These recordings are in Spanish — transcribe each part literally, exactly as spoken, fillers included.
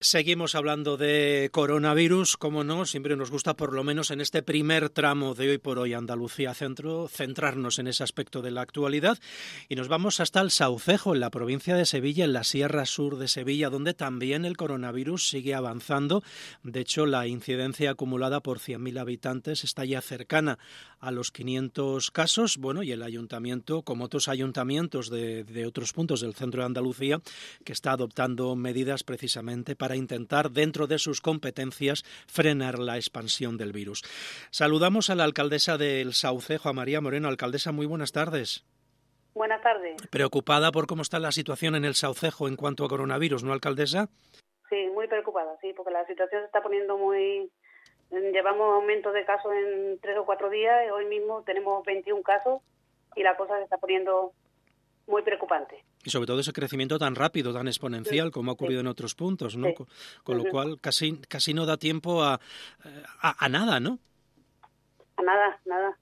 Seguimos hablando de coronavirus, como no, siempre nos gusta, por lo menos en este primer tramo de Hoy por Hoy Andalucía Centro, centrarnos en ese aspecto de la actualidad y nos vamos hasta el Saucejo, en la provincia de Sevilla, en la Sierra Sur de Sevilla, donde también el coronavirus sigue avanzando. De hecho, la incidencia acumulada por cien mil habitantes está ya cercana a los quinientos casos. Bueno, y el ayuntamiento, como otros ayuntamientos de, de otros puntos del centro de Andalucía, que está adoptando medidas precisamente para para intentar, dentro de sus competencias, frenar la expansión del virus. Saludamos a la alcaldesa del Saucejo, a María Moreno. Alcaldesa, muy buenas tardes. Buenas tardes. Preocupada por cómo está la situación en el Saucejo en cuanto a coronavirus, ¿no, alcaldesa? Sí, muy preocupada, sí, porque la situación se está poniendo muy... Llevamos aumento de casos en tres o cuatro días, hoy mismo tenemos veintiún casos y la cosa se está poniendo muy preocupante. Y sobre todo ese crecimiento tan rápido, tan exponencial, sí, como ha ocurrido sí. en otros puntos, ¿no? Sí. Con, con lo uh-huh. cual casi casi no da tiempo a, a, a nada, ¿no? A nada, nada.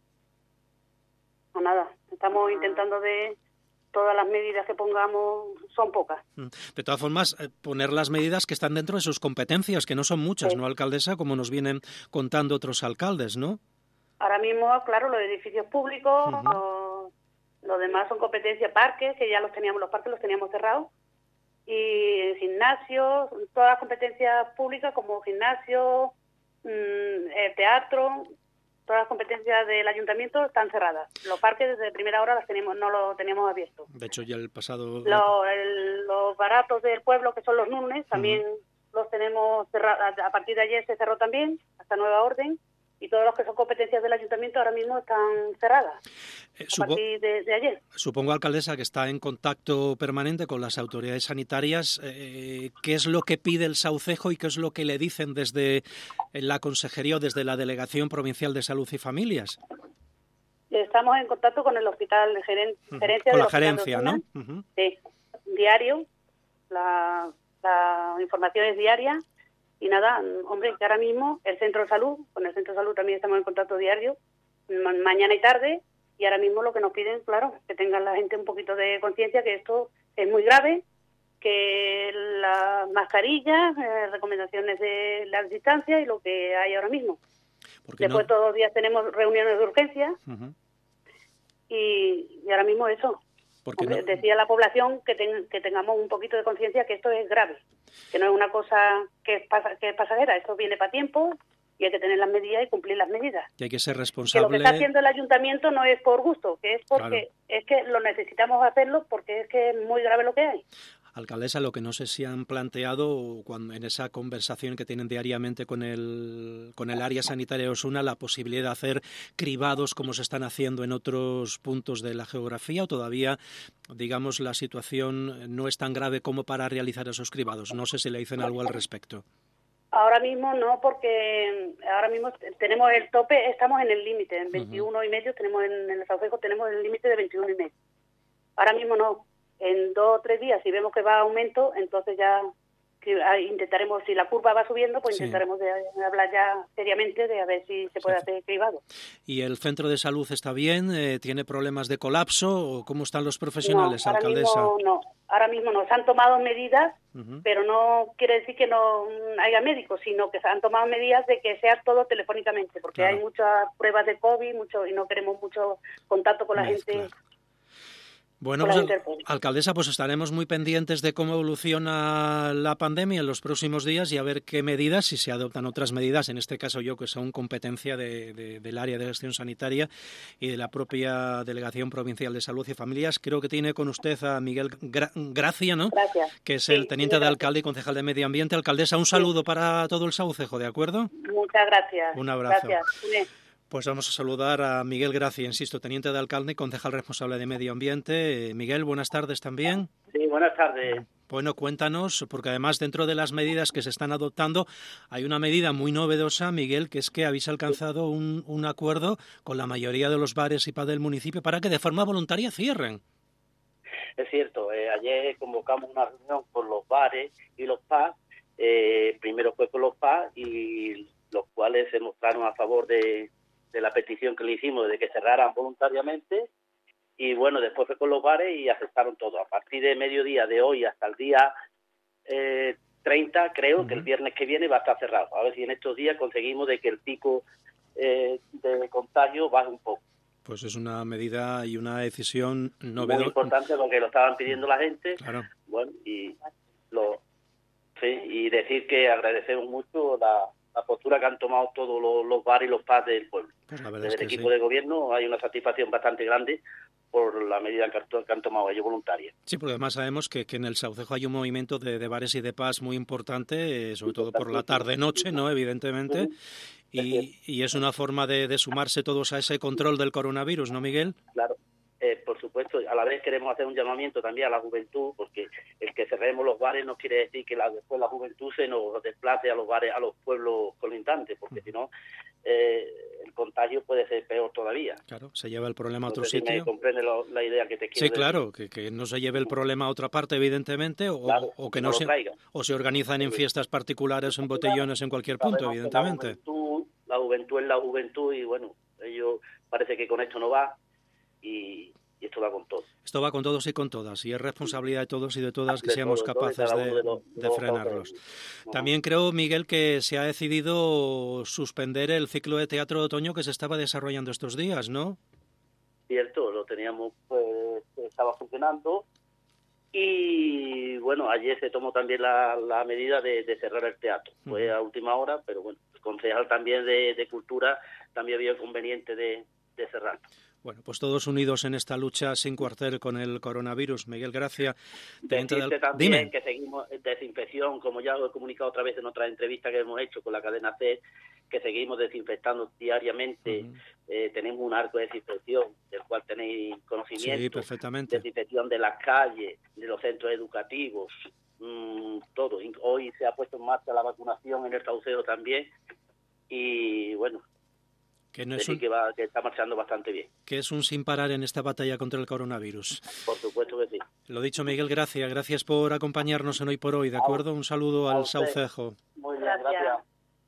A nada. Estamos intentando de... Todas las medidas que pongamos son pocas. De todas formas, poner las medidas que están dentro de sus competencias, que no son muchas, sí. ¿no, alcaldesa? Como nos vienen contando otros alcaldes, ¿no? Ahora mismo, claro, los edificios públicos... Uh-huh. los... Lo demás son competencias, parques, que ya los teníamos, los parques los teníamos cerrados, y gimnasios, todas las competencias públicas como gimnasio, mmm, eh, teatro, todas las competencias del ayuntamiento están cerradas. Los parques desde primera hora las tenemos, no los teníamos abiertos. De hecho, ya el pasado... Lo, el, los baratos del pueblo, que son los lunes, también uh-huh. los tenemos cerrados. A partir de ayer se cerró también, hasta nueva orden. Y todos los que son competencias del ayuntamiento ahora mismo están cerradas eh, supo- a partir de, de ayer. Supongo, alcaldesa, que está en contacto permanente con las autoridades sanitarias. Eh, ¿Qué es lo que pide el Saucejo y qué es lo que le dicen desde la Consejería o desde la Delegación Provincial de Salud y Familias? Estamos en contacto con el hospital de geren- uh-huh. gerencia. Con la gerencia, ¿no? Uh-huh. Sí, diario. La, la información es diaria. Y nada, hombre, que ahora mismo el centro de salud, con el centro de salud también estamos en contacto diario, ma- mañana y tarde, y ahora mismo lo que nos piden, claro, que tengan la gente un poquito de conciencia que esto es muy grave, que las mascarillas, eh, recomendaciones de las distancias y lo que hay ahora mismo. Después no? todos los días tenemos reuniones de urgencia uh-huh. y, y ahora mismo eso. Hombre, no? Decía la población que, ten, que tengamos un poquito de conciencia que esto es grave, que no es una cosa que es, pasa, que es pasajera, esto viene para tiempo y hay que tener las medidas y cumplir las medidas. Y hay que ser responsable. Que lo que está haciendo el ayuntamiento no es por gusto, que es porque claro. es que lo necesitamos hacerlo porque es que es muy grave lo que hay. Alcaldesa, lo que no sé si han planteado cuando en esa conversación que tienen diariamente con el con el área sanitaria de Osuna, la posibilidad de hacer cribados como se están haciendo en otros puntos de la geografía, o todavía, digamos, la situación no es tan grave como para realizar esos cribados. No sé si le dicen algo al respecto. Ahora mismo no, porque ahora mismo tenemos el tope, estamos en el límite, en veintiuno uh-huh. y medio, tenemos en el Saucejo tenemos el límite de veintiuno y medio. Ahora mismo no. En dos o tres días, si vemos que va a aumento, entonces ya intentaremos, si la curva va subiendo, pues sí. intentaremos de, de hablar ya seriamente de a ver si se puede sí. hacer cribado. ¿Y el centro de salud está bien? Eh, ¿Tiene problemas de colapso? ¿O cómo están los profesionales, no, ahora alcaldesa? Mismo, no, ahora mismo no. Se han tomado medidas, uh-huh. pero no quiere decir que no haya médicos, sino que se han tomado medidas de que sea todo telefónicamente, porque claro. hay muchas pruebas de COVID mucho y no queremos mucho contacto con la no, gente... Claro. Bueno, pues, alcaldesa, pues estaremos muy pendientes de cómo evoluciona la pandemia en los próximos días y a ver qué medidas, si se adoptan otras medidas, en este caso yo que son competencia de, de, del área de gestión sanitaria y de la propia Delegación Provincial de Salud y Familias. Creo que tiene con usted a Miguel Gra- Gracia, ¿no? Gracias. Que es sí, el teniente sí, de alcalde y concejal de Medio Ambiente. Alcaldesa, un saludo sí. para todo el Saucejo, ¿de acuerdo? Muchas gracias. Un abrazo. Gracias. Pues vamos a saludar a Miguel Gracia, insisto, teniente de alcalde y concejal responsable de Medio Ambiente. Miguel, buenas tardes también. Sí, buenas tardes. Bueno, cuéntanos, porque además dentro de las medidas que se están adoptando hay una medida muy novedosa, Miguel, que es que habéis alcanzado un, un acuerdo con la mayoría de los bares y pubs del municipio para que de forma voluntaria cierren. Es cierto, eh, ayer convocamos una reunión con los bares y los pubs, eh, primero fue con los pubs y los cuales se mostraron a favor de... de la petición que le hicimos de que cerraran voluntariamente y bueno, después fue con los bares y aceptaron todo. A partir de mediodía de hoy hasta el día eh, treinta, creo Uh-huh. que el viernes que viene va a estar cerrado. A ver si en estos días conseguimos de que el pico eh, de contagio baje un poco. Pues es una medida y una decisión novedosa. Muy importante porque lo estaban pidiendo la gente. Claro. Bueno, y lo sí, y decir que agradecemos mucho la, la postura que han tomado todos los, los bares y los pubs del pueblo. Pues la verdad Desde es que el equipo sí. de gobierno hay una satisfacción bastante grande por la medida que han, que han tomado ellos voluntarias. Sí, porque además sabemos que, que en el Saucejo hay un movimiento de, de bares y de pubs muy importante, eh, sobre todo por la tarde-noche, ¿no? Evidentemente, Uh-huh. y, y es una forma de, de sumarse todos a ese control del coronavirus, ¿no, Miguel? Claro, eh, por supuesto, a la vez queremos hacer un llamamiento también a la juventud, porque el que cerremos los bares no quiere decir que la, después la juventud se nos desplace a los bares, a los pueblos colindantes, porque uh-huh. si no, eh, el contagio puede ser peor todavía. Claro, se lleva el problema a otro no sé sitio. Si me comprende lo, la idea que te quiero Sí, claro, decir. que, que no se lleve el problema a otra parte, evidentemente, o, claro, o que no, no se, traiga. o se organizan en fiestas particulares, en botellones, en cualquier punto, Sabemos evidentemente. La juventud, la juventud es la juventud y bueno, ellos parece que con esto no va y, y esto va con todo. Esto va con todos y con todas, y es responsabilidad de todos y de todas que de seamos todo, capaces todo de, de, los, de frenarlos. Uh-huh. También creo, Miguel, que se ha decidido suspender el ciclo de teatro de otoño que se estaba desarrollando estos días, ¿no? Cierto, lo teníamos, pues, estaba funcionando y bueno, ayer se tomó también la, la medida de, de cerrar el teatro. Uh-huh. Fue a última hora, pero bueno, el concejal también de, de Cultura también había conveniente de, de cerrarlo. Bueno, pues todos unidos en esta lucha sin cuartel con el coronavirus. Miguel Gracia. Decirte del... también Dime. Que seguimos desinfección, como ya lo he comunicado otra vez en otra entrevista que hemos hecho con la cadena C, que seguimos desinfectando diariamente. Uh-huh. eh, tenemos un arco de desinfección, del cual tenéis conocimiento. Sí, perfectamente. Desinfección de las calles, de los centros educativos, mmm, todo. Hoy se ha puesto en marcha la vacunación en el Saucedo también. Y bueno... Que, no es un, que, va, que está marchando bastante bien. Que es un sin parar en esta batalla contra el coronavirus. Por supuesto que sí. Lo dicho, Miguel, gracias. Gracias por acompañarnos en Hoy por Hoy, ¿de acuerdo? Un saludo al Saucejo. Muy bien, gracias.